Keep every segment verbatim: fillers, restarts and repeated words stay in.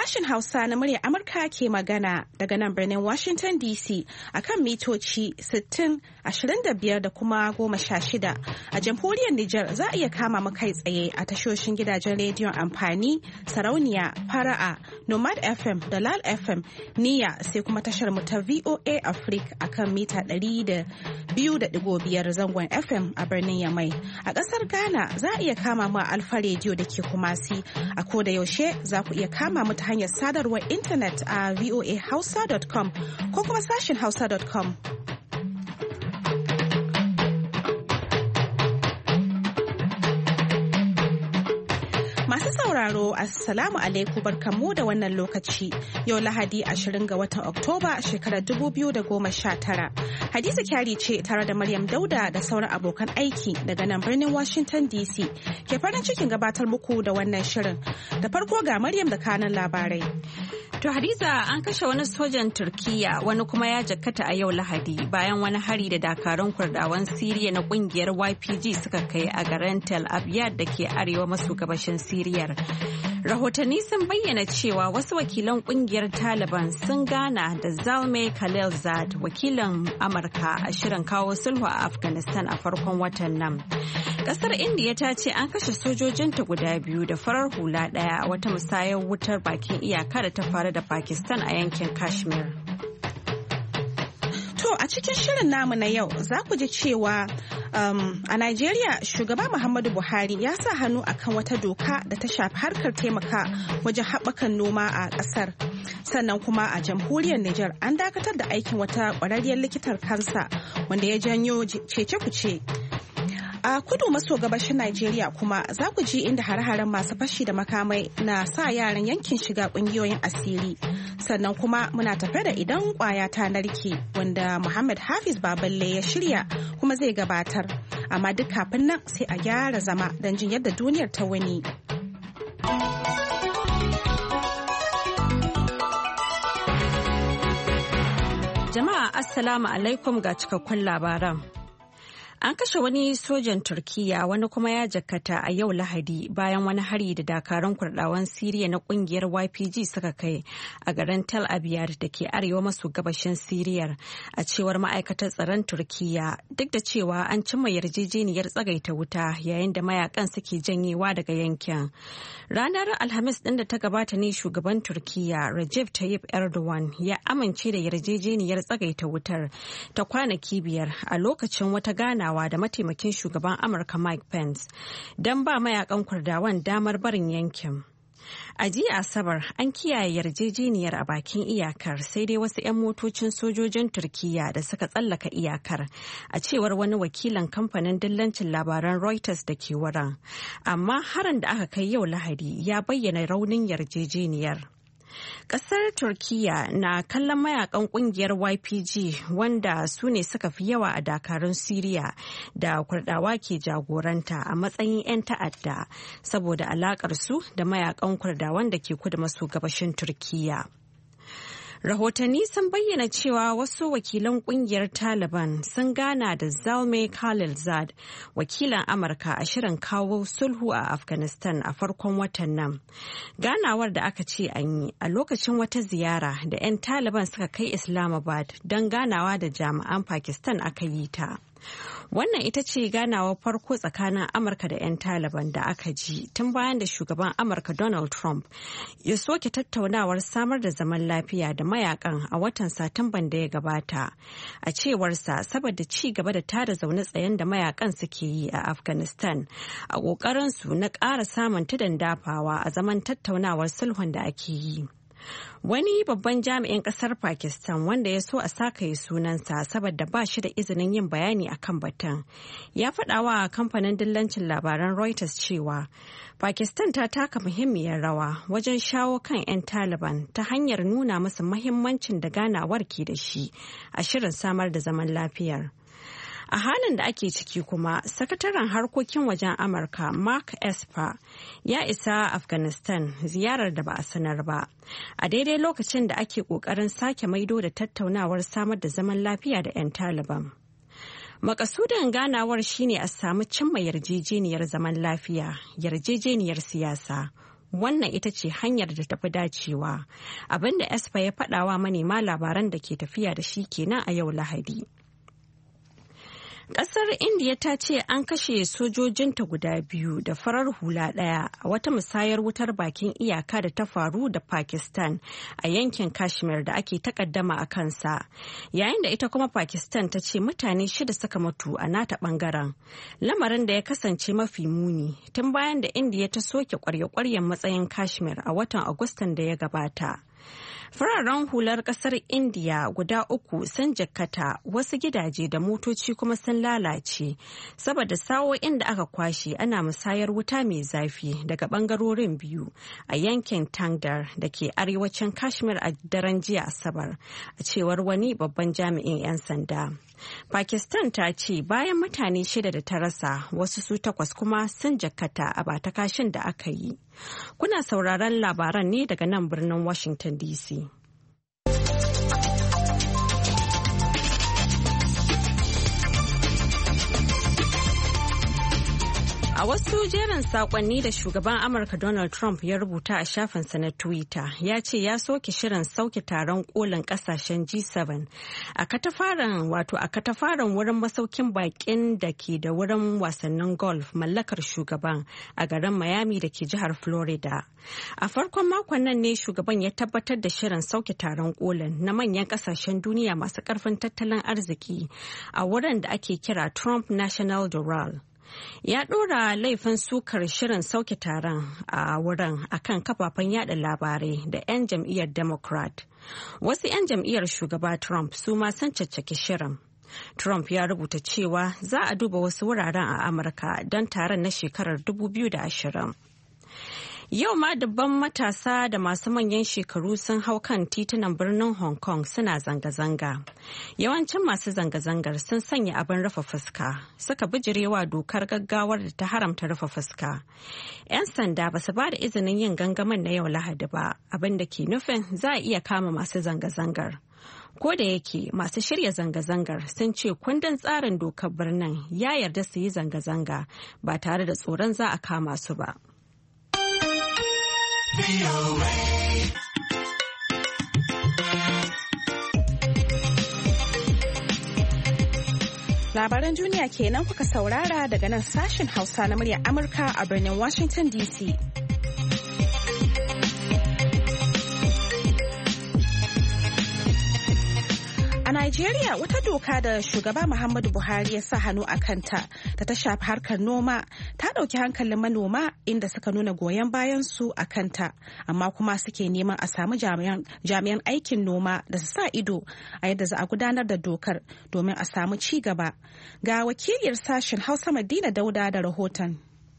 Sashen Hausa na muryar Amurka ke magana daga nan birnin Washington D C akan mitoci sittin, ashirin da biyar da kuma goma sha shida. A jamhuriyar Nijar za a iya kama mu kai tsaye a tashoshin gidajen rediyon amfani, sarauniya, fara'a, Nomad F M da Lal F M, Niyya sai kuma tashar mu ta V O A Africa akan mita ɗari da biyu da ɗigo biyar zangon F M a birnin Yamai. A ƙasar Ghana za a iya kama mu a Alfa Radio da ke Kumasi. A koda yaushe za ku iya kama mu ta hanyar sadarwar intanet a voa hausa dot com ko kuma sashen hausa dot com. Masu sauraro, Assalamu alaikum barkanmu da wannan lokaci. Yau Lahadi ashirin ga watan Oktoba shekarar dubu biyu da goma sha tara. Hadiza Kyari ce tare da Maryam Dauda da sauran abokan aiki daga nan birnin Washington D C ke farin cikin gabatar muku da wannan shirin. Da farko ga Maryam da kanan labarai. To Hadiza, an kashe wani sojan Turkiyya wani kuma ya jakkata a yau Lahadi bayan wani hari da dakarun Kurdawan Siriya na kungiyar Y P G suka kai a garin Tel Abyad da ke arewa maso gabashin Siriyar. Rahotanni sun bayyana cewa wasu wakilan kungiyar Taliban sun gana da Zalmay Khalilzad, wakilin Amurka a shirin kawo sulhu a Afghanistan a farkon watan nan. Kasar Indiya ta ce an kashe sojojinta guda biyu da farar hula ɗaya a wata musayar wutar bakin iyaka da ta faru da Pakistan a yankin Kashmir. To a cikin shirin namu na yau za ku ji cewa um, a Najeriya shugaba Muhammadu Buhari ya sa hannu akan wata doka da ta shafi harkar taimaka wajen haɓakan noma a ƙasar. Sannan kuma a jamhuriyar Nijar an dakatar da aikin wata ƙwararriyar likitar kansa wanda ya janyo cece kuce. A kudu maso gabashin Najeriya kuma za ku ji inda hare-haren masu fashi da makamai na sa yaran yankin shiga kungiyoyin asiri. Sannan kuma muna tafe da idan kwaya ta narke wanda Muhammad Hafiz Baballe ya shirya kuma zai gabatar. Amma duk kafin nan sai a gyara zama don jin yadda duniyar ta wani. Jama'a Assalamu alaikum ga cikakkun labaran. An kashe wani sojan Turkiyya wani kuma ya jakkata a yau Lahadi bayan wani hari da dakarun Kurdawan Siriya na kungiyar Y P G suka kai a garin Tel Abyad da ke arewa maso gabashin Siriyar, a cewar ma'aikatar tsaron Turkiyya, duk da cewa an cimma yarjejeniyar tsagaita wuta yayin da mayakan suke janyewa daga yankin. Ranar Alhamis ɗin da ta gabata ne shugaban Turkiyya Recep Tayyip Erdogan ya amince da yarjejeniyar tsagaita wutar ta kwanaki biyar a lokacin wata ganawa da mataimakin shugaban Amurka Mike Pence don ba mayakan Kurdawan damar barin yankin. A jiya Asabar an kiyaye yarjejeniyar a bakin iyakar sai dai wasu 'yan motocin sojojin Turkiyya da suka tsallaka iyakar, a cewar wani wakilin kamfanin dillancin labaran Reuters da ke wurin. Amma harin da aka kai yau Lahadi ya bayyana raunin yarjejeniyar. Kasar Turkiyya na kallon mayakan kungiyar Y P G wanda su ne suka fi yawa a dakarun Siriya da Kurdawa ke jagoranta a matsayin 'yan ta'adda saboda alakar su da mayakan Kurdawan da ke kudu maso gabashin Turkiyya. Rahotanni sun bayyana cewa wasu wakilan kungiyar Taliban sun gana da Zalmay Khalilzad, wakilan Amurka a shirin kawo sulhu a Afghanistan a farkon watan nan. Ganawar da aka ce an yi a lokacin wata ziyara da 'yan Taliban suka kai Islamabad don ganawa da jami'an Pakistan aka yi ta. Wannan ita ce ganawar farko tsakanin Amurka da 'yan Taliban da aka ji tun bayan da shugaban Amurka Donald Trump ya soke tattaunawar samar da zaman lafiya da mayakan a watan Satumban da ya gabata. A cewarsa saboda ci gaba da tada zaune tsayen da mayakan suke yi a Afghanistan a ƙoƙarinsu na ƙara samun tudun dafawa a zaman tattaunawar sulhun da ake yi. Wani babban jami'in kasar Pakistan wanda ya so a sakaye sunansa saboda ba shi da izinin yin bayani akan batun, ya faɗa wa kamfanin dillancin labaran Reuters cewa Pakistan ta taka muhimmiyar rawa wajen shawo kan 'yan Taliban ta hanyar nuna musu mahimmancin da ganawar ke da shi a shirin samar da zaman lafiyar. A halin da ake ciki kuma, sakataren harkokin wajen Amurka Mark Esper ya isa Afghanistan ziyarar da ba a sanar ba, a daidai lokacin da ake ƙoƙarin sake maido da tattaunawar samar da zaman lafiya da 'yan Taliban. Makasudin ganawar shine a samu cimma yarjejeniyar zaman lafiya, yarjejeniyar siyasa, wannan ita ce hanyar da tafi dacewa. Abinda Esper ya faɗawa manema labaran da ke tafiya da shi kenan a yau Lahadi. Ƙasar Indiya ta ce an kashe sojojinta guda biyu da farar hula ɗaya a wata musayar wutar bakin iyaka da ta faru da Pakistan a yankin Kashmir da ake takaddama a kansa. Yayin da ita kuma Pakistan ta ce mutane shida suka mutu a nata ɓangaren. Lamarin da ya kasance mafi muni tun bayan da Indiya ta soke ƙwarya-ƙwaryen matsayin Kashmir a watan Agustan da ya gabata. Fararen hular kasar Indiya guda uku sun jikkata, wasu gidaje da motoci kuma sun lalace saboda sa'o'in da aka kwashe ana musayar wuta mai zafi daga bangarorin biyu a yankin Tangdar da ke arewacin Kashmir a daren jiya Asabar, a cewar wani babban jami'in 'yan sanda. Pakistan ta ce bayan mutane shida da ta rasa, wasu su takwas kuma sun jikkata a batakashin da aka yi. Kuna sauraron labaran ne daga nan birnin Washington D C. A wasu jerin sakonni da shugaban Amurka Donald Trump ya rubuta a shafinsa na Twitter, ya ce ya soke shirin sauke taron kolin kasashen G seven a katafaren wato a katafaren wurin masaukin bakin da ke da wurin wasannin golf mallakar shugaban a garin Miami da ke jihar Florida. A farkon makon nan ne shugaban ya tabbatar da shirin sauke taron kolin na manyan kasashen duniya masu karfin tattalin arziki a wurin da ake kira Trump National Doral. Ya ɗora laifin sukar shirin sauke taron a wurin akan kafafen yada labarai da 'yan jam'iyyar Democrat. Wasu 'yan jam'iyyar shugaba Trump su ma sun caccaki shirin. Trump ya rubuta cewa za a duba wasu wuraren a Amurka don taron na shekarar dubu biyu da ashirin. Yau ma dubban matasa da masu manyan shekaru sun hau kan titunan birnin Hong Kong suna zanga-zanga. Yawancin masu zanga-zangar sun sanya abin rufe fuska, suka bijirewa dokar gaggawar da ta haramta rufe fuska. 'Yan sanda ba su ba da izinin yin gangamin na yau Lahadi ba, abin da ke nufin za a iya kama masu zanga-zangar. Ko da yake masu shirya zanga-zangar sun ce kundin tsarin dokar birnin ya yarda su yi zanga-zanga ba tare da tsoron za a kama su ba. Labaran duniya kenan kuka saurara daga nan sashen Hausa na muryar Amurka a birnin Washington D C. A Najeriya, wata doka da shugaba Muhammadu Buhari ya sa hannu a kanta da ta shafi harkar noma ta ɗauki hankalin manoma inda suka nuna goyon bayan su a kanta, amma kuma suke neman a samu jami'an aikin noma da su sa ido a yadda za a gudanar da dokar domin a samu ci gaba. Ga wakiliyar sashen Hausa Madina Dauda da rahoton.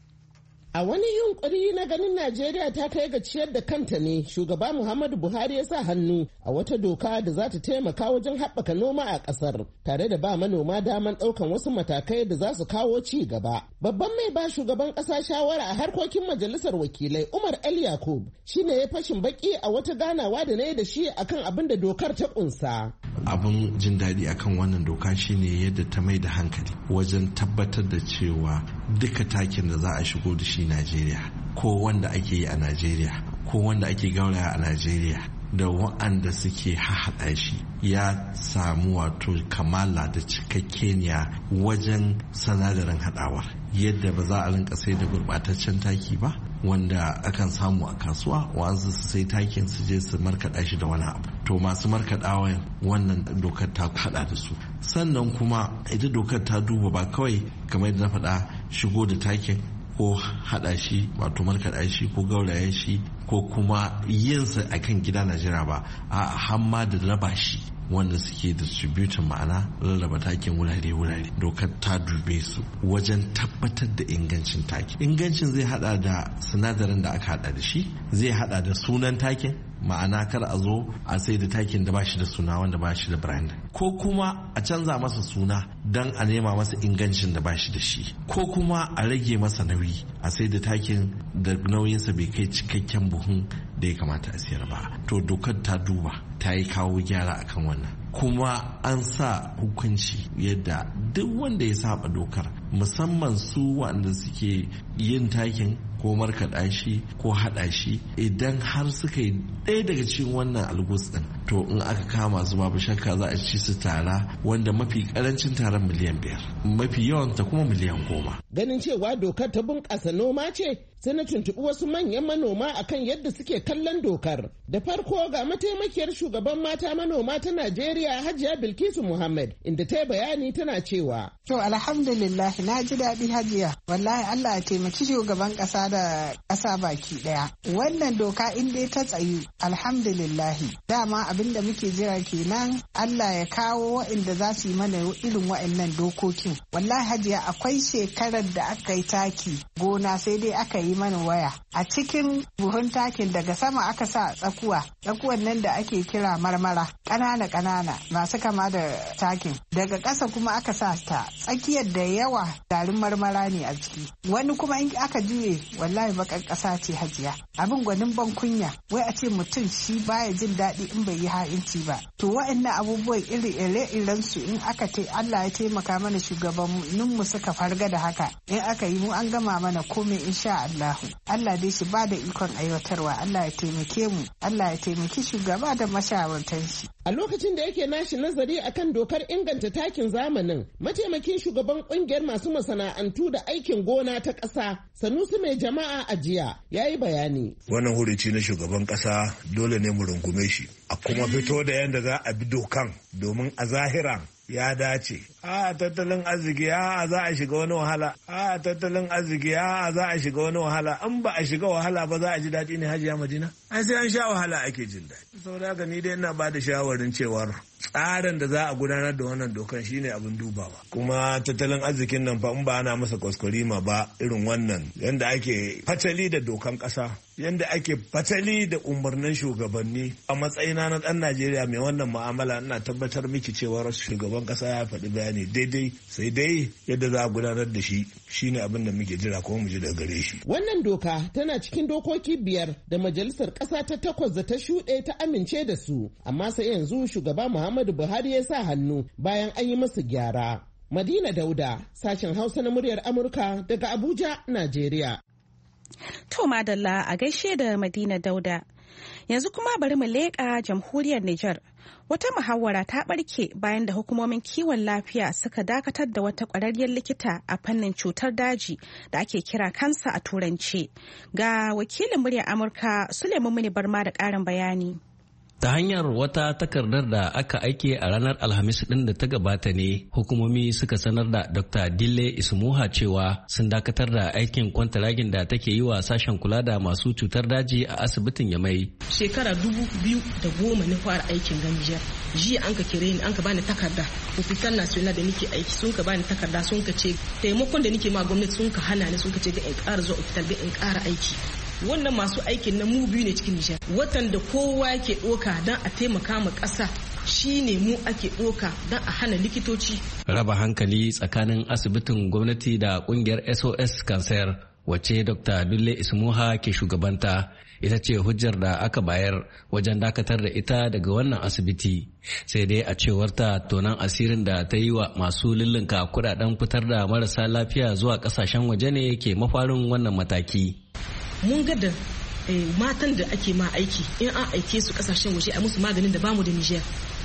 A wani yunkuri na ganin Najeriya ta kai ga ciyar da kanta ne, shugaba Muhammadu Buhari ya sa hannu a wata doka da za ta taimaka wajen haɓaka noma a ƙasar, tare da ba manoma daman ɗaukan wasu matakai da za su kawo ci gaba. Babban mai ba shugaban ƙasa shawara a harkokin majalisar wakilai Umar El Yakub shi ne ya fashin baki a wata ganawa da na yi da shi akan abin da dokar ta ƙunsa. Abin jin daɗi akan wannan doka shine yadda ta mai da hankali wajen tabbatar da cewa duka takin da za a shigo da shi Najeriya, ko wanda ake yi a Najeriya, ko wanda ake gauraya a Najeriya, da wa'anda suke hahaɗa shi ya samu wato kamala da cikakkeniya wajen sanadarin haɗawar, yadda ba za a rinka sai da gurɓataccen taki ba wanda akan samu a kasuwa, wanzu su sai takin su je su markaɗa shi da wani abu. To masu markaɗawa wannan dokar ta haɗa da su. Sannan kuma ita dokar ta duba ba kawai kamar yadda na faɗa shigo da takin ko haɗa shi wato markaɗa shi ko gauraya shi ko kuma yinsa a kan gida Najeriya ba, a hamma da raba shi wanda suke distributin, ma'ana rarraba takin wurare-wurare. Dokar ta dube su wajen tabbatar da ingancin takin. Ingancin zai hada da sinadarin da aka hada da shi, zai hada da sunan takin, ma'ana kar a zo a sai da takin da ba shi da suna wanda ba shi da brand, ko kuma a canza masa suna don a nema masa ingancin da ba shi da shi, ko kuma a rage masa nauyi a sai da takin da nauyinsa bai kai cikakken buhun da ya kamata a siyar ba. To dokar ta duba ta yi kawo gyara akan wannan, kuma an sa hukunci yadda duk wanda ya saba dokar musamman su waɗanda suke yin takin ko markaɗa shi ko haɗa shi, idan har suka yi ɗaya daga cikin wannan algus ɗin to in aka kama su babu shakka za a ci su tara wanda mafi ƙarancin taron miliyan biyar mafi yawan ta kuma miliyan goma. Ganin cewa dokar ta bunƙasa noma ce sai na tuntuɓi wasu manyan manoma akan yadda suke kallon dokar. Da farko ga mataimakiyar shugaban mata manoma ta Najeriya Hajiya Bilkisu Muhammad inda ta yi bayani tana cewa. To alhamdulillah na ji daɗi Hajiya. Wallahi Allah ya taimaki shugaban ƙasa da ƙasa baki ɗaya. Wannan doka in dai ta tsayu alhamdulillah. Dama abin da muke jira kenan Allah ya kawo waɗanda za su yi mana irin waɗannan dokokin. Wallahi Hajiya akwai shekarar da aka yi taki gona sai dai aka yi mana waya. A cikin buhun takin daga sama aka sa tsakuwa. Tsakuwan nan da ake kira marmara. Ƙanana ƙanana masu kama da takin. Daga ƙasa kuma aka sa ta tsakiyar da yawa garin marmara ne a ciki. Wani kuma in aka juye wallahi bakar ƙasa ce Hajiya. Abin gwanin ban kunya wai a ce mutum shi baya jin daɗi in bai yi ha'inci ba. To wa'annan abubuwan iri ire-iren su in aka ce Allah ya taimaka mana shugabanninmu suka farga da haka. In aka yi mu an gama mana komai insha Allah. Allah dai shi ba da ikon aiwatarwa. Allah ya taimake mu. Allah ya taimaki shugaba da mashawartan shi. A lokacin da yake nashi nazari akan dokar inganta takin zamanin, mataimakin shugaban kungiyar masu masana'antu da aikin gona ta ƙasa, Sanusi mai jama'a a jiya, ya yi bayani. Wannan hurici na shugaban ƙasa dole ne mu rungume shi, a kuma fito da yadda za a bi dokan domin a zahira ya dace. A tattalin arziki a za a shiga wani wahala. A tattalin arziki a za a shiga wani wahala. In ba a shiga wahala ba za a ji daɗi ne Hajiya Madina? Ai sai an sha wahala ake jin daɗi. Saboda haka ni dai ina ba da shawarin cewar tsarin da za a gudanar da wannan dokan shine abin dubawa. Kuma tattalin arzikin nan fa in ba ana masa kwaskwarima ba irin wannan yanda ake fatali da dokan ƙasa. Yanda ake fatali da umarnin shugabanni a matsayina na ɗan Najeriya mai wannan mu'amala ina tabbatar miki cewar shugaban ƙasa ya faɗi bayani daidai sai dai yadda za a gudanar da shi shine abin da muke jira kuma mu ji daga gare shi. Wannan doka tana cikin dokoki biyar da majalisar ƙasa ta takwas da ta shuɗe ta amince da su amma sai yanzu shugaba Muhammadu Buhari ya sa hannu bayan an yi masa gyara. Madina Dauda, sashen Hausa na muryar Amurka daga Abuja, Najeriya. To madalla a gaishe da Madina Dauda. Yanzu kuma bari mu leƙa jamhuriyar Nijar. Wata muhawara ta ɓarke bayan da hukumomin kiwon lafiya suka dakatar da wata ƙwararriyar likita a fannin cutar daji da ake kira kansa a turanci. Ga wakilin muryar Amurka Suleiman Muni Barma da ƙarin bayani. Ta hanyar wata takardar da aka aike a ranar Alhamis ɗin da ta gabata ne, hukumomi suka sanar da Dokta Dille Ismuha cewa sun dakatar da aikin kwantaragin da take yi wa sashen kula da masu cutar daji a asibitin Yamai. Shekara dubu biyu da goma na fara aikin ganjiyar. Jiya an ka kire ni an ka bani takarda. Hospital National da nake aiki sun ka bani takarda sun ka ce taimakon da nake ma gwamnati sun ka hana ni sun ka ce ga in ƙara zuwa hospital ga in ƙara aiki. Wannan masu aikin na mu biyu ne cikin Nijar. Watan da kowa ke ɗoka don a taimaka ma ƙasa shi ne mu ake ɗoka don a hana likitoci. Raba hankali tsakanin asibitin gwamnati da ƙungiyar S O S Cancer wacce Dokta Dulle Ismuha ke shugabanta ita ce hujjar da aka bayar wajen dakatar da ita daga wannan asibiti. Sai dai a cewar ta tonan asirin da ta yi wa masu lullunka kudaden fitar da marasa lafiya zuwa ƙasashen waje ne ke mafarin wannan mataki. Mun ga da matan da ake ma aiki in an aike su kasashen waje a musu maganin da bamu da Niger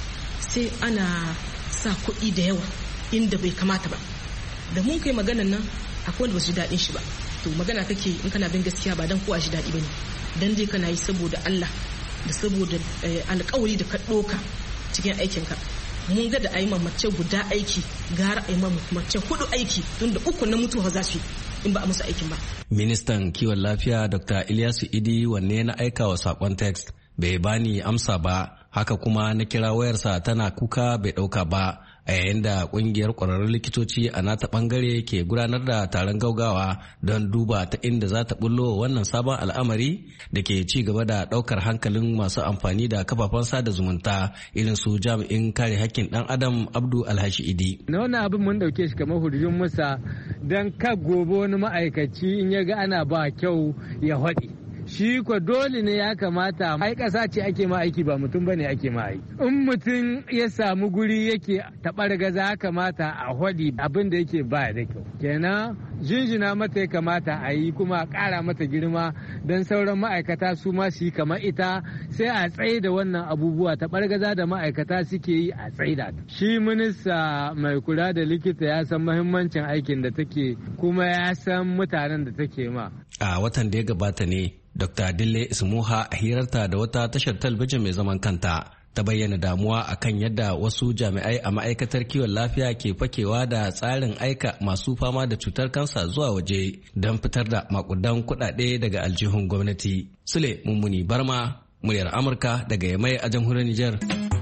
sai ana sa kuɗi da yawa inda bai kamata ba. Da mun kai maganan nan akwai wanda ba su ji daɗin shi ba. To magana kake in kana bin gaskiya ba dan kowa shi daɗi bane. Dan dai kana yi saboda Allah da saboda alƙawari da ka ɗoka cikin aikinka. Mun ga da a yi mace guda aiki gara a yi mace hudu aiki tun da uku na mutuwa za su yi in ba a musu aikin ba. Ministan kiwon lafiya Dokta Ilyasu Idi wanne na aika wa sakon text bai bani amsa ba, haka kuma na kira wayarsa tana kuka bai dauka ba a yayin da kungiyar kwararrun likitoci a nata bangare ke gudanar da taron gaugawa don duba ta inda za ta bullo wannan sabon al'amari da ke ci gaba da daukar hankalin masu amfani da kafafen sada zumunta irin su jami'in kare hakkin dan adam Abdu Alhashi Idi. Na wannan abin mun dauke shi kamar hurjin musa don ka gobe wani ma'aikaci in ya ga ana ba kyau ya haɗi. shi ko dole ne ya kamata ai ƙasa ce ake ma aiki ba mutum bane ake ma aiki. In mutum ya samu guri yake taɓargaza kamata a hwadi abin da yake ba da kyau. Kenan jinjina mata ya kamata a yi kuma a ƙara mata girma don sauran ma'aikata su ma su yi kamar ita sai a tsaye da wannan abubuwa taɓargaza da ma'aikata suke yi a tsaye da ta. Shi minista mai kula da likita ya san mahimmancin aikin da take kuma ya san mutanen da take ma. A watan da ya gabata ne Dokta Dille Ismuha a hirarta da wata tashar talabijin mai zaman kanta ta bayyana damuwa akan yadda wasu jami'ai a ma'aikatar kiwon lafiya ke fakewa da tsarin aika masu fama da cutar kansa zuwa waje don fitar da makudan kuɗaɗe daga aljihun gwamnati. Sule Mummuni Barma, muryar Amurka daga Yamai a jamhuriyar Nijar.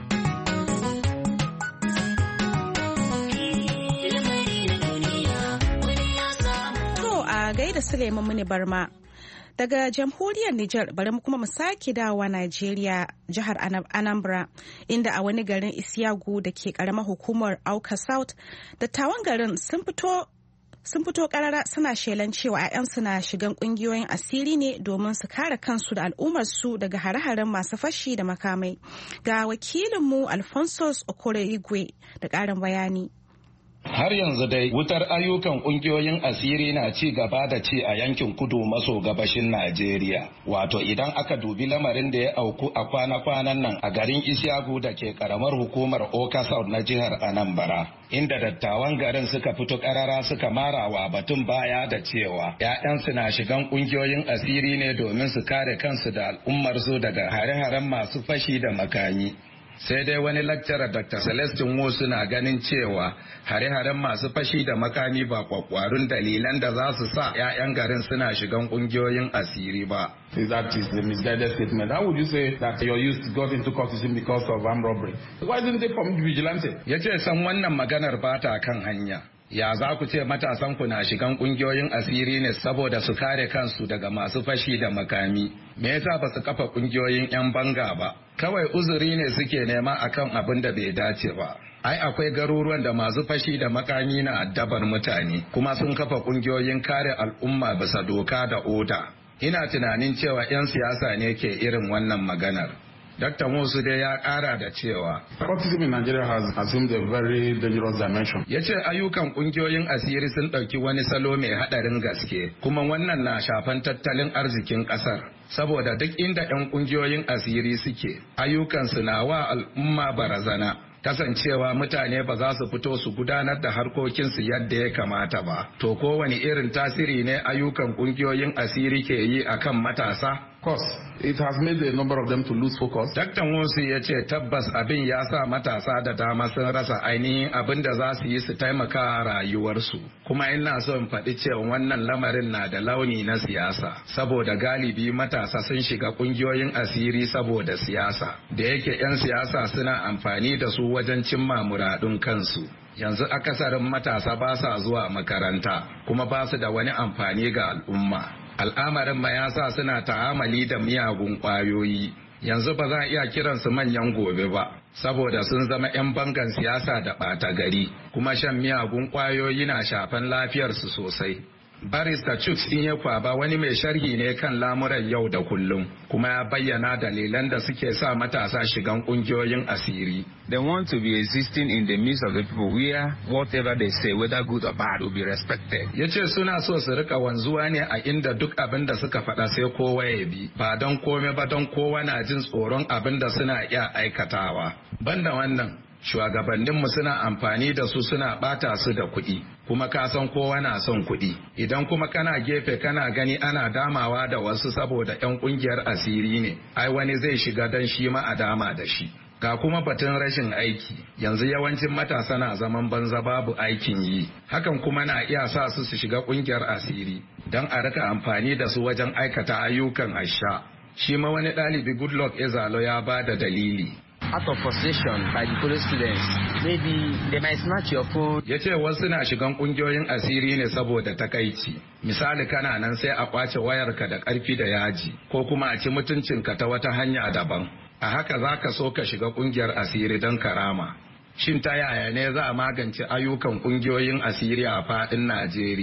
Gaida Suleiman Muni Barma. Daga jamhuriyar Nijar bari mu kuma mu sake dawowa Najeriya, jihar Anambra, inda a wani garin Isiyagu da ke karamar hukumar Auka South, dattawan garin sun fito sun fito karara suna shelan cewa 'ya'yansu na shigan kungiyoyin asiri ne domin su kare kansu da al'ummarsu daga hare-haren masu fashi da makamai. Ga wakilinmu Alphonsus Okoro Igwe da ƙarin bayani. Har yanzu dai wutar ayyukan kungiyoyin asiri na ci gaba da ci a yankin kudu maso gabashin Najeriya. Wato idan aka dubi lamarin da ya auku a kwana-kwanan nan a garin Isiyagu da ke karamar hukumar Oka South na jihar Anambra, inda dattawan garin suka fito karara suka marawa batun baya da cewa 'ya'yansu na shigan kungiyoyin asiri ne domin su kare kansu da al'ummarsu daga hare-haren masu fashi da makami. Sai dai wani lakcara Doctor Celestin Wu suna ganin cewa hare-haren masu fashi da makami ba kwakwarun dalilan da za su sa 'ya'yan garin suna shigan kungiyoyin asiri ba. That is the misguided statement. How would you say that your youth got into cultism because of armed robbery? Why didn't they form vigilante? Ya ce san wannan maganar ba ta kan hanya. Ya za ku ce matasan ku na shigan kungiyoyin asiri ne saboda su kare kansu daga masu fashi da makami? Me yasa ba su kafa kungiyoyin 'yan banga ba? Kawai uzuri ne suke nema akan abin da bai dace ba. Ai akwai garuruwan da masu fashi da makami na addabar mutane kuma sun kafa kungiyoyin kare al'umma bisa doka da oda. Ina tunanin cewa 'yan siyasa ne ke irin wannan maganar. Doctor Musu dai ya kara da cewa cultism in Nigeria has assumed a very dangerous dimension. Ya ce ayyukan kungiyoyin asiri sun ɗauki wani salo mai haɗarin gaske, kuma wannan na shafan tattalin arzikin ƙasar. Saboda duk inda 'yan kungiyoyin asiri suke, ayyukansu na wa al'umma barazana. Kasancewa mutane ba za su fito su gudanar da harkokinsu yadda ya kamata ba. To kowane irin tasiri ne ayyukan kungiyoyin asiri ke yi akan matasa? Course, it has made a number of them to lose focus. Dakta Musu ya ce tabbas abin ya sa matasa da dama sun rasa ainihin abin da za su yi su taimaka a rayuwarsu. Kuma ina so in faɗi cewa wannan lamarin na da launi na siyasa, saboda galibi matasa sun shiga ƙungiyoyin asiri saboda siyasa. Da yake 'yan siyasa suna amfani da su wajen cimma muradun kansu. Yanzu akasarin matasa ba sa zuwa makaranta, kuma ba su da wani amfani ga al'umma. Al'amarin ma ya sa suna ta'amali da miyagun ƙwayoyi. Yanzu ba za a iya kiransu manyan gobe ba, saboda sun zama 'yan bangan siyasa da ɓata gari, kuma shan miyagun ƙwayoyi na shafan lafiyarsu sosai. Barista Chuks Inyekwaba wani mai sharhi ne kan lamuran yau da kullum, kuma ya bayyana dalilan da suke sa matasa shigan kungiyoyin asiri. They want to be existing in the midst of the people where whatever they say, whether good or bad, will be respected. Ya ce suna so su rika wanzuwa ne a inda duk abin da suka faɗa sai kowa ya bi, ba don kome ba don kowa na jin tsoron abin da suna iya aikatawa. Banda wannan, shugabanninmu suna amfani da su suna bata su da kuɗi, kuma ka san kowa na son kuɗi. Idan kuma kana gefe kana gani ana damawa da wasu saboda 'yan ƙungiyar asiri ne, ai wani zai shiga don shi ma a dama da shi. Ga kuma batun rashin aiki, yanzu yawancin matasa na zaman banza babu aikin yi, hakan kuma na iya sa su su shiga ƙungiyar asiri don a rika amfani da su wajen aikata ayyukan asha. Shi ma wani ɗalibi Goodluck Ezalo ya ba da dalili. Out of frustration by the police students, maybe they might snatch your phone. Ya ce wasu na shigan kungiyoyin asiri ne saboda takaici. Misali kana nan sai a kwace wayarka da ƙarfi da yaji, ko kuma a ci mutuncinka ta wata hanya daban. A haka za ka so ka shiga kungiyar asiri don karama. Shin ta yaya ne za a magance ayyukan kungiyoyin asiri a faɗin Najeriya?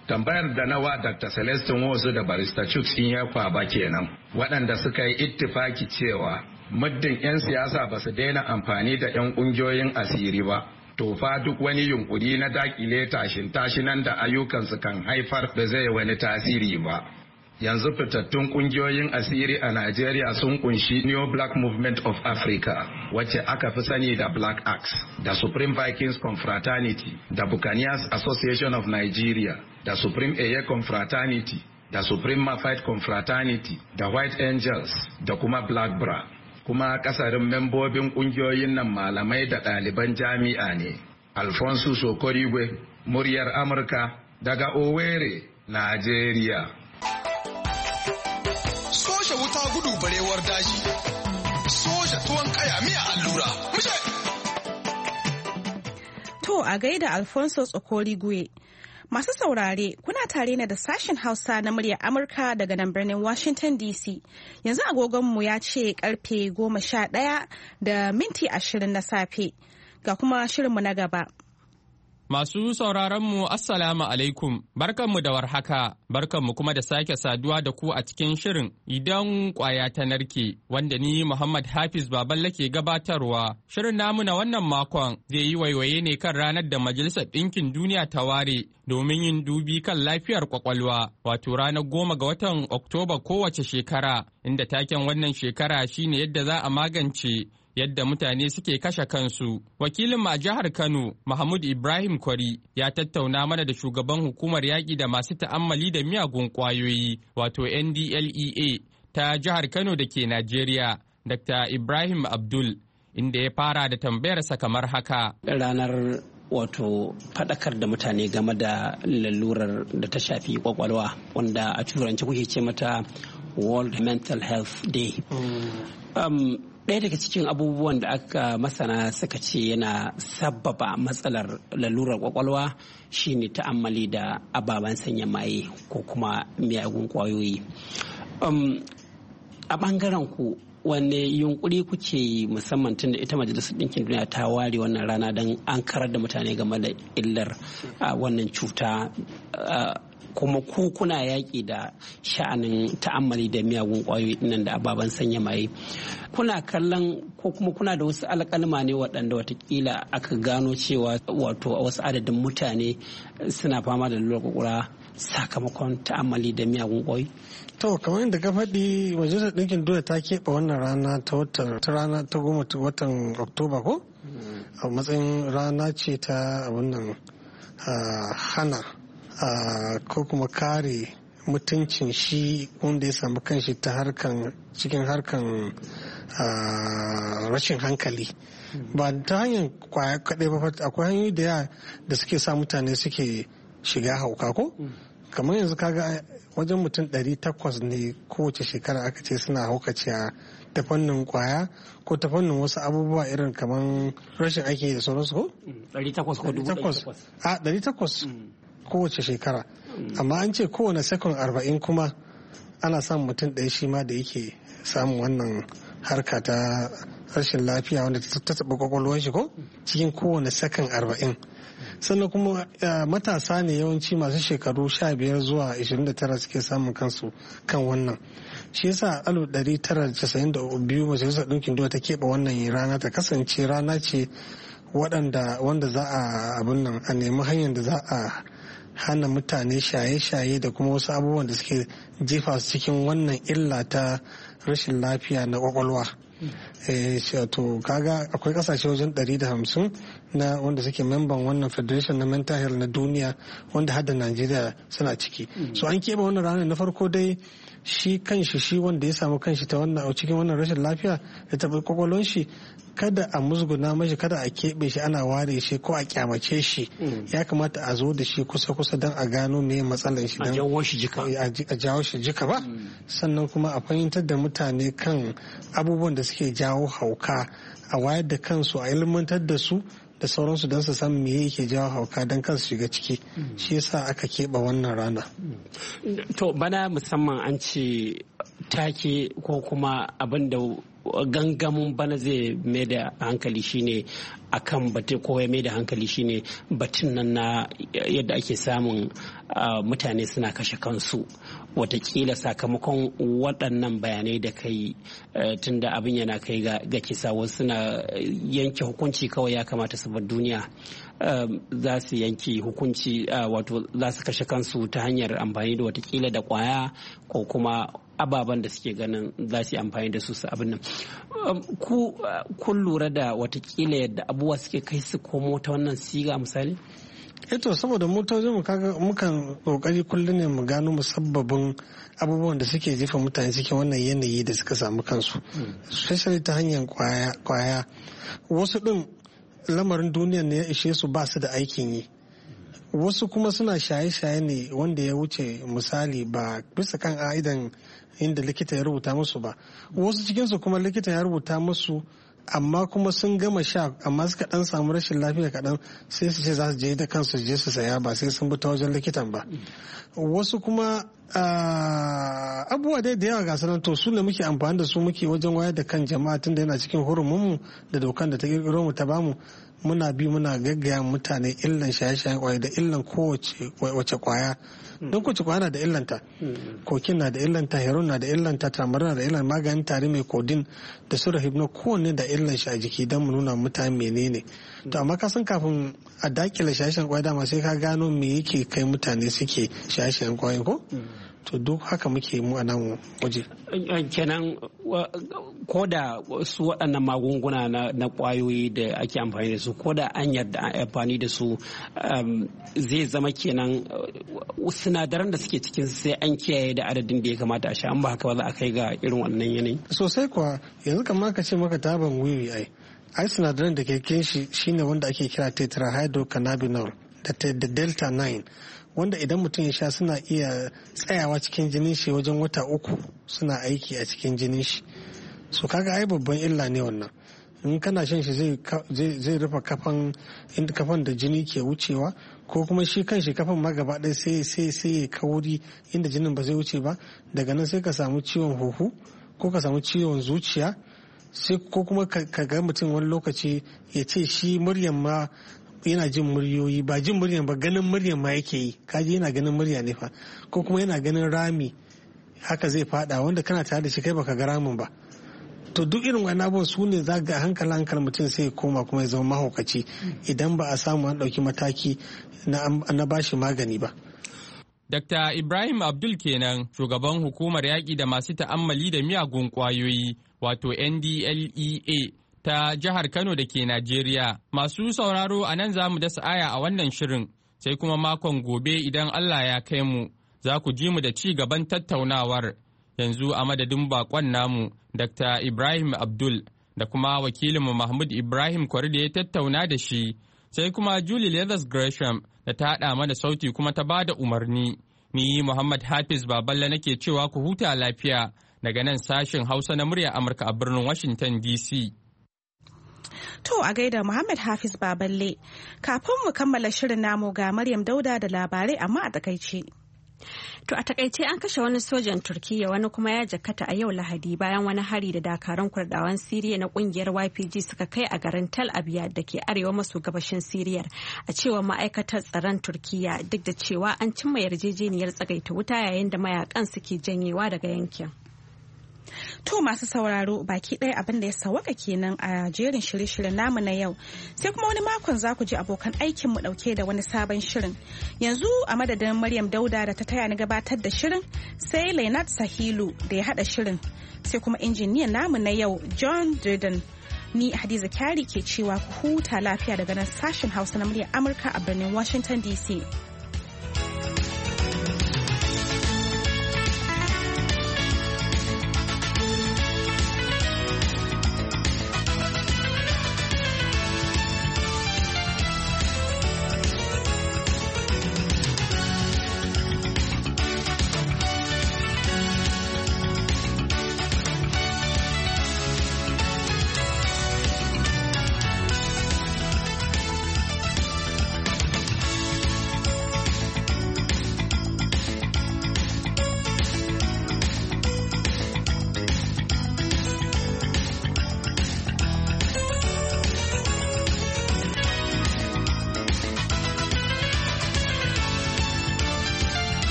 Tambayar da nawa Doctor Celestin Wosu da Barrister Chuks Inyekwa ba kenan, waɗanda suka yi ittifaki cewa muddin 'yan siyasa ba su daina amfani da 'yan ƙungiyoyin asiri ba, to fa duk wani yunkuri na dakile tashin tashinan da ayyukansu kan haifar da zai wani tasiri ba. Yanzu fitattun kungiyoyin asiri a Najeriya sun kunshi Neo Black Movement of Africa, wacce aka fi sani da Black Axe, da Supreme Vikings Confraternity, da Buccaneers Association of Nigeria, da Supreme Eye Confraternity, da Supreme Mafite Confraternity, da White Angels, da kuma Black Bra. Kuma kasarin membobin kungiyoyin nan malamai da ɗaliban jami'a ne. Alfonso Sokorigwe, muryar Amurka, daga Owerri, Najeriya. Soja wuta gudu barewar daji, soja tuwon kaya miya allura, mushe! To a gaida Alfonso Sokorigwe. Masu saurare, kuna tare na da sashen Hausa na muryar Amurka daga nan birnin Washington D C. Yanzu agogonmu ya ce karfe goma sha ɗaya da minti ashirin na safe. Ga kuma shirinmu na gaba. Masu sauraronmu Assalamu alaikum, barkanmu da warhaka, barkanmu kuma da sake saduwa da ku a cikin shirin idan kwaya ta narke, wanda ni Muhammad Hafiz Baballe ke gabatarwa. Shirin namu na wannan makon zai yi waiwaye ne kan ranar da Majalisar Ɗinkin Duniya ta ware domin yin dubi kan lafiyar kwakwalwa, wato ranar goma ga watan Oktoba kowace shekara, inda taken wannan shekara shine yadda za a magance yadda mutane suke kashe kansu. Wakilinmu a jihar Kano, Mahmud Ibrahim Kwari, ya tattauna mana da shugaban hukumar yaƙi da masu ta'ammali da miyagun ƙwayoyi, wato N D L E A, ta jihar Kano da ke Najeriya, Doctor Ibrahim Abdul, inda ya fara da tambayarsa kamar haka. Ranar wato faɗakar da mutane game da lalurar da ta shafi kwakwalwa, wanda a turanci kuke ce mata World Mental Health Day. Mm. Um, Ɗaya daga cikin abubuwan da aka masana suka ce yana sabbaba matsalar lalurar kwakwalwa shine ta'ammali da ababen sanya maye ko kuma miyagun kwayoyi. Um, a ɓangaren ku wanne yunkuri kuke yi, musamman tun da ita Majalisar Ɗinkin Duniya ta ware wannan rana don an karar da mutane game da illar uh, wannan cuta, uh, kuma ku kuna yaƙi da sha'anin ta'ammali da miyagun ƙwayoyi nan da ababen sanya maye, kuna kallon ko kuma kuna da wasu alƙalma ne waɗanda watakila aka gano cewa wato a wasu adadin mutane suna fama da lalurar kwakwalwa sakamakon ta'ammali da miyagun ƙwayoyi? To kamar yadda ka faɗi, Majalisar Ɗinkin Duniya ta keɓe wannan rana ta watan ta rana ta goma watan Oktoba ko a matsayin rana ce ta abin nan hana Uh, ko kuma kare mutuncin shi wanda ya samu kanshi ta harkan cikin harkan uh, rashin hankali, mm. ba ta hanyar kwaya kaɗai ba, akwai hanyoyi da yawa da suke sa mutane suke shiga hauka ko mm. kamar yanzu kaga wajen mutum ɗari takwas ne kowace shekara aka ce suna haukaciya ta fannin kwaya ko ta fannin wasu abubuwa irin kamar rashin aiki da sauransu ko? ɗari takwas ko dubu ɗari takwas? A ɗari takwas kowace shekara, amma an ce kowane sekon arba'in kuma ana samun mutum ɗaya shi ma da yake samun wannan harka ta rashin lafiya wanda ta taɓa kwakwalwar shi ko cikin kowane sekon arba'in. Sannan kuma matasa ne yawanci masu shekaru sha biyar zuwa ashirin da tara suke samun kansu kan wannan. Shi yasa alif ɗari tara casa'in da biyu Majalisar Ɗinkin Duniya ta keɓe wannan rana ta kasance rana ce waɗanda wanda za a abin nan a nemi hanyar da za a hana mutane shaye-shaye da kuma wasu abubuwan da suke jefa su cikin wannan illa ta rashin lafiya na kwakwalwa. to kaga akwai kasashe wajen ɗari da hamsin na wanda suke memban wannan federation na mental health na duniya, wanda har da Najeriya suna ciki. So an keɓe wannan ranar na farko dai shi kanshi shi wanda ya samu kanshi ta wannan a cikin wannan rashin lafiya da taɓa kwakwalwar shi, kada a musguna mashi, kada a keɓe shi ana ware shi ko a kyamace shi. Ya kamata a zo da shi kusa-kusa don a gano me matsalar shi, a jawo shi jika a jawo shi jika ba. Sannan kuma a fahimtar da mutane kan abubuwan da suke jawo hauka, a wayar da kansu, a ilmantar da su da sauransu don su san me yake jawo hauka don kansu shiga ciki. Shi yasa aka keɓe wannan rana. To bana musamman an ce take ko kuma abin da gangamin bana zai mai da hankali shine akan batun ko ya mai da hankali shine batun nan na yadda ake samun mutane suna kashe kansu watakila sakamakon waɗannan bayanai da kai tunda abin yana kai ga kisa wasu suna yanke hukunci kawai ya kamata su bar duniya za su yanke hukunci wato za su kashe kansu ta hanyar amfani da watakila da kwaya ko kuma ababen da suke ganin za su yi amfani da su su abin nan. Ku kun lura da watakila yadda abubuwa suke kai su komo ta wannan siga misali? Eto saboda motocin mu kaga mukan kokari kullum ne mu gano musabbabin abubuwan da suke jefa mutane cikin wannan yanayi da suka samu kansu, especially ta hanyar kwaya. Wasu din lamarin duniya ne ya ishe su ba su da aikin yi, wasu kuma suna shaye-shaye ne wanda ya wuce misali ba bisa kan a'idan inda likita ya rubuta musu ba. Wasu cikinsu kuma likita ya rubuta musu amma kuma sun gama sha amma suka dan samu rashin lafiya kaɗan sai su ce za su je da kansu je su saya ba sai sun bi ta wajen likitan ba. Wasu kuma abubuwa dai da yawa ga sanan to su ne muke amfani da su muke wajen wayar da kan jama'a tun da yana cikin hurumunmu da dokan da ta kirkiro mu ta bamu. Muna bi muna gaggaya mutane illan shaye-shayen kwaya da illan kowace wace kwaya, don kowace kwaya na da illanta. Kokin na da illanta, heroin na da illanta, tamarin na da illan, maganin tare mai kodin da su rahibno kowanne da illan shi a jiki don mu nuna mutane menene. To amma ka san kafin a dakile shaye-shayen kwaya dama sai ka gano me yake kai mutane suke shaye-shayen kwaya ko? To duk haka muke mu a nan waje. Kenan ko da su waɗannan magunguna na ƙwayoyi da ake amfani da su ko da an yarda amfani da su zai zama kenan sinadaran da suke cikin sai an kiyaye da adadin da ya kamata a sha, an ba haka ba za a kai ga irin wannan yanayi. Sosai kuwa yanzu kamar ka ce maka taban wiwi ai ai sinadaran da ke kin shi shine wanda ake kira tetrahydrocannabinol da delta nine, wanda idan mutum ya sha suna iya tsayawa cikin jinin shi wajen wata uku suna aiki a cikin jinin shi. So kaga ai babban illa ne wannan. In kana shan shi zai rufe kafan inda kafan da jini ke wucewa, ko kuma shi kan shi kafan ma gaba ɗaya sai sai sai ya kauri inda jinin ba zai wuce ba. Daga nan sai ka samu ciwon huhu ko ka samu ciwon zuciya, sai ko kuma ka ga mutum wani lokaci ya ce shi muryan ma yana jin muryoyi, ba jin muryan ba ganin muryan ma yake yi, kaji yana ganin murya ne fa, ko kuma yana ganin rami haka zai fada wanda kana tare da shi kai baka ga ramin ba. To duk irin wani abubuwan su ne za ga hankali hankali mutum sai ya koma kuma ya zama mahaukaci idan ba a samu an ɗauki mataki na bashi magani ba. Dokta Ibrahim Abdul kenan, shugaban hukumar yaƙi da masu ta'ammali da miyagun ƙwayoyi wato N D L E A ta jihar Kano da ke Najeriya. Masu sauraro a nan za mu dasa aya a wannan shirin, sai kuma makon gobe idan Allah ya kai mu za ku ji mu da ci gaban tattaunawar. Yanzu a madadin bakon namu Dokta Ibrahim Abdul da kuma wakilinmu Mahmud Ibrahim Kwari da ya tattauna da shi, sai kuma Julie Leathers Gresham da ta haɗa mana sauti kuma ta ba da umarni. Ni Muhammad Hafiz Baballe nake cewa ku huta lafiya daga nan sashen Hausa na murya Amurka a birnin Washington D C. To a gaida Muhammad Hafiz Baballe, kafin mu kammala shirin namu ga Maryam Dauda da labarai amma a takaice. To a takaice an kashe wani sojan Turkiyya wani kuma ya jakkata a yau Lahadi bayan wani hari da dakarun Kurdawan Siriya na kungiyar Y P G suka kai a garin Tal Abyad da ke arewa maso gabashin Siriyar, a cewar ma'aikatar tsaron Turkiyya, duk da cewa an cimma yarjejeniyar tsagaita wuta yayin da mayakan suke janyewa daga yankin. To masu sauraro baki ɗaya abin da ya sawaka kenan a jerin shirye-shiryen namu na yau, sai kuma wani makon za ku ji abokan aikinmu ɗauke da wani sabon shirin. Yanzu a madadin Maryam Dauda da ta taya ni gabatar da shirin, sai Lainat Sahilu da ya haɗa shirin, sai kuma injiniyan namu na yau John Durden. Ni Hadiza Kyari ke cewa ku huta lafiya daga nan sashen Hausa na muryar Amurka a birnin Washington D C.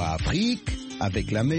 Afrique avec la